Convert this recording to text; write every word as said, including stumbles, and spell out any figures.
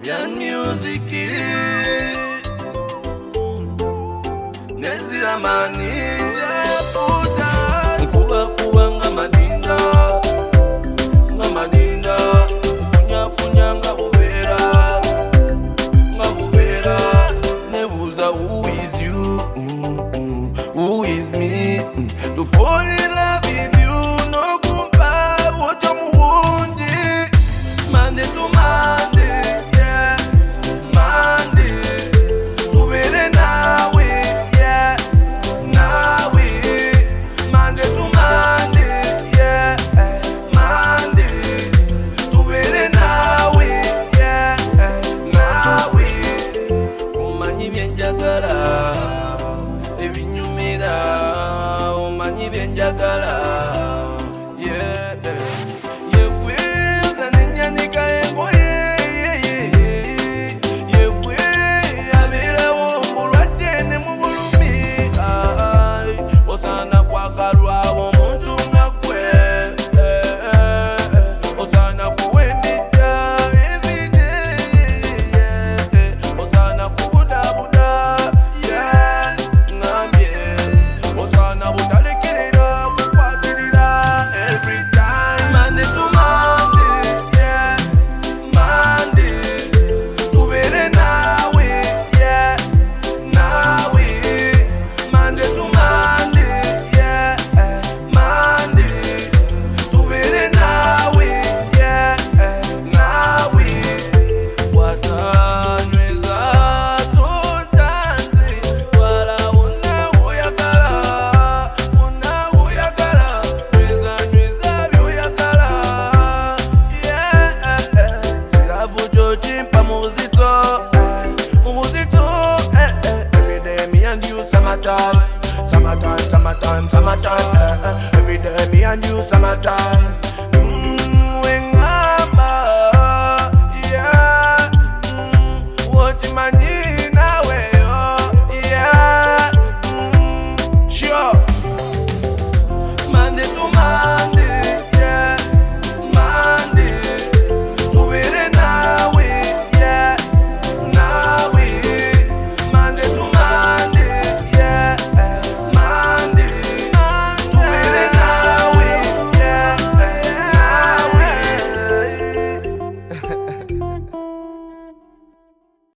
Yan music Nezi amani Puta Kuba kuba nga madinda Nga madinda Kunya kunya nga uvera Nga uvera Nebuza who is you mm -mm. Who is me mm. To fall in love with you No kumpa Woto muhundi Mande to mande Ebinyumira omanyi byenjagala yeah yegwe zanenyanika engoye yegwe aberawo mulwadde ne mu bulumi osana kwagalwa omuntu nga gwe osana kuwembita everyday osana kubudabuda Summertime, summertime, summertime, eh, eh. Every day me and you summertime.